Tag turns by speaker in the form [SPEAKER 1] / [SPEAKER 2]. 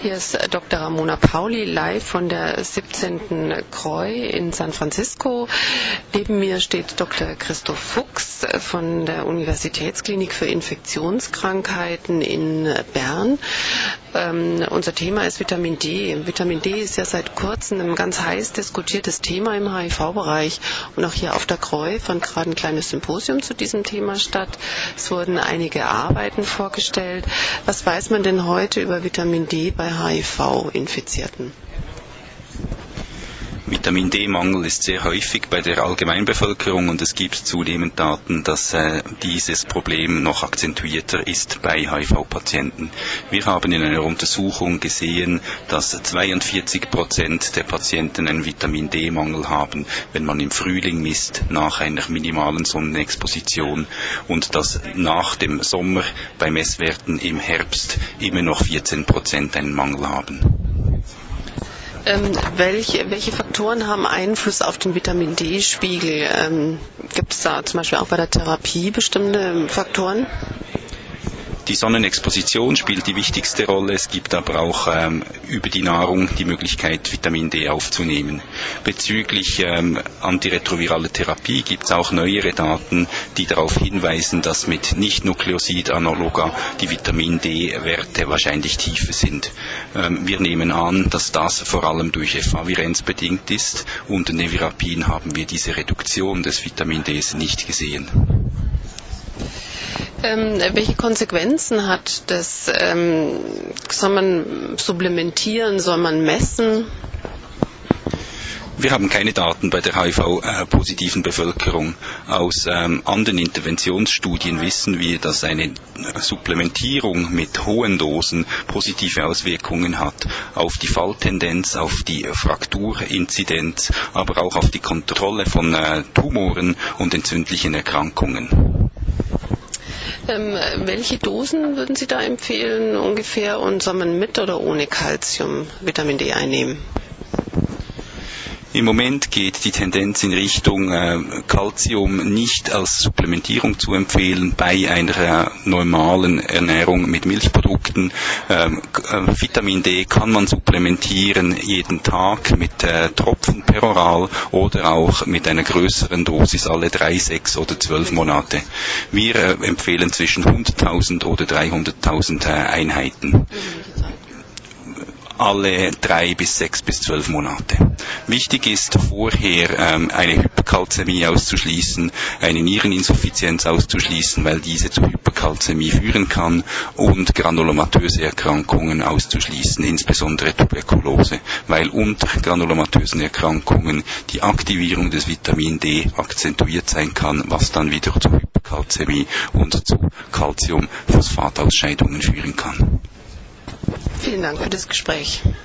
[SPEAKER 1] Hier ist Dr. Ramona Pauli live von der 17. CROI in San Francisco. Neben mir steht Dr. Christoph Fuchs von der Universitätsklinik für Infektionskrankheiten in Bern. Unser Thema ist Vitamin D. Vitamin D ist ja seit kurzem ein ganz heiß diskutiertes Thema im HIV-Bereich. Und auch hier auf der CROI fand gerade ein kleines Symposium zu diesem Thema statt. Es wurden einige Arbeiten vorgestellt. Was weiß man denn heute über Vitamin D bei HIV-Infizierten?
[SPEAKER 2] Vitamin D-Mangel ist sehr häufig bei der Allgemeinbevölkerung und es gibt zunehmend Daten, dass dieses Problem noch akzentuierter ist bei HIV-Patienten. Wir haben in einer Untersuchung gesehen, dass 42% der Patienten einen Vitamin D-Mangel haben, wenn man im Frühling misst, nach einer minimalen Sonnenexposition, und dass nach dem Sommer bei Messwerten im Herbst immer noch 14% einen Mangel haben.
[SPEAKER 1] Welche Faktoren haben Einfluss auf den Vitamin D-Spiegel? Gibt es da zum Beispiel auch bei der Therapie bestimmte Faktoren?
[SPEAKER 2] Die Sonnenexposition spielt die wichtigste Rolle. Es gibt aber auch über die Nahrung die Möglichkeit, Vitamin D aufzunehmen. Bezüglich antiretrovirale Therapie gibt es auch neuere Daten, die darauf hinweisen, dass mit Nicht-Nukleosid-Analoga die Vitamin D-Werte wahrscheinlich tiefer sind. Wir nehmen an, dass das vor allem durch Efavirenz bedingt ist, und in Nevirapin haben wir diese Reduktion des Vitamin Ds nicht gesehen.
[SPEAKER 1] Welche Konsequenzen hat das? Soll man supplementieren? Soll man messen?
[SPEAKER 2] Wir haben keine Daten bei der HIV-positiven Bevölkerung. Aus anderen Interventionsstudien wissen wir, dass eine Supplementierung mit hohen Dosen positive Auswirkungen hat auf die Falltendenz, auf die Frakturinzidenz, aber auch auf die Kontrolle von Tumoren und entzündlichen Erkrankungen.
[SPEAKER 1] Welche Dosen würden Sie da empfehlen ungefähr, und soll man mit oder ohne Calcium Vitamin D einnehmen?
[SPEAKER 2] Im Moment geht die Tendenz in Richtung Calcium nicht als Supplementierung zu empfehlen bei einer normalen Ernährung mit Milchprodukten. Vitamin D kann man supplementieren jeden Tag mit Tropfen peroral oder auch mit einer größeren Dosis alle 3, 6 oder 12 Monate. Wir empfehlen zwischen 100.000 oder 300.000 Einheiten. Alle 3 bis 6 bis 12 Monate. Wichtig ist vorher eine Hyperkalzämie auszuschließen, eine Niereninsuffizienz auszuschließen, weil diese zu Hyperkalzämie führen kann, und granulomatöse Erkrankungen auszuschließen, insbesondere Tuberkulose, weil unter granulomatösen Erkrankungen die Aktivierung des Vitamin D akzentuiert sein kann, was dann wieder zu Hyperkalzämie und zu Calciumphosphatausscheidungen führen kann.
[SPEAKER 1] Vielen Dank für das Gespräch.